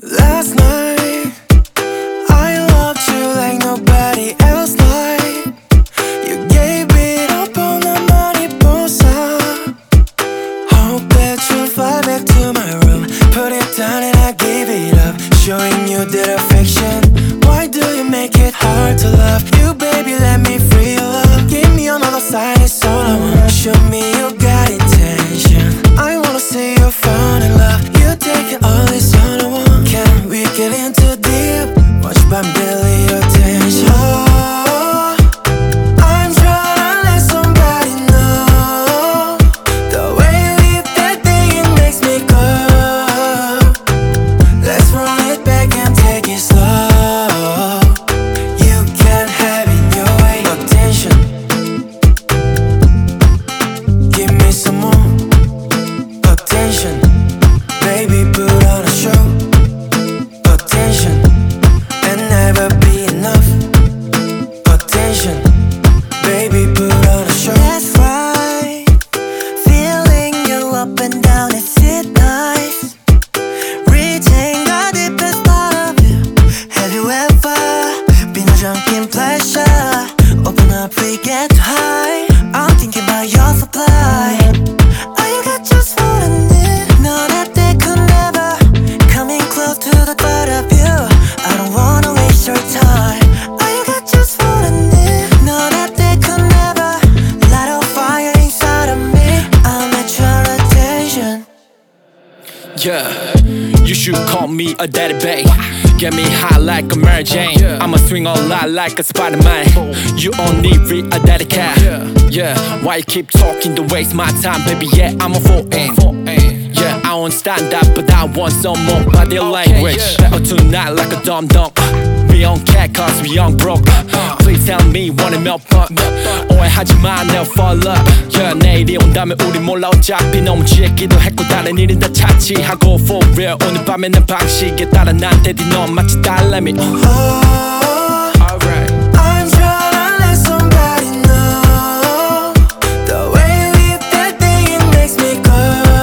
Last night, I loved you like nobody else like. You gave it up on the mariposa. Hope that you'll fly back to my room. Put it down and I gave it up, showing you that affection. Why do you make it hard to love? You baby, let me free your love. Give me another sign, it's all I want. Show me you got intention. I wanna see you fall in love. You taking all this all I want. Can we get into deep? Watch my belly attention. Oh, I'm trying to let somebody know. The way you leave that thing, it makes me go. Let's run it back and take it slow. You can't have it your way. Attention. Give me some more attention. Baby, put on a show. Attention. And never be enough. Attention. Baby, put on a show. That's right. Feeling you up and down, is it nice? Reaching the deepest part of you. Have you ever been a drunk in pleasure? Open up, we get high. I'm thinking about your supply. Oh, you got just what I need. No, that they could never. Coming close to the thought of you. I don't wanna waste your time. Oh, you got just what I need. No, that they could never. Light a fire inside of me. I'm at your attention. Yeah, you should call me a daddy babe. Get me high like a Mary Jane. I'ma swing all night like a Spider-Man. You only read a daddy cat. Yeah, why you keep talking to waste my time, baby? Yeah, I'm a foreign. Yeah, I won't stand up, but I want some more body language. Better tonight like a dum-dum. We don't care cause we young broke. Please tell me 원해 몇 번. 오해하지마 never fall up. Yeah, 내일이 온다면 우리 몰라 어차피 너무 취했기도 했고 다른 일은 다 차치하고 for real 오늘 밤에 내 방식에 따라 난 대디 넌 마치 딸내미. Alright. I'm trying to let somebody know. The way you leave that thing, it makes me go.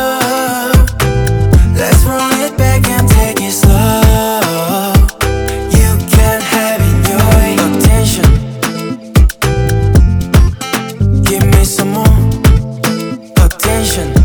Let's run it back and take it slow. You can't have it your way. Attention. Give me some more attention.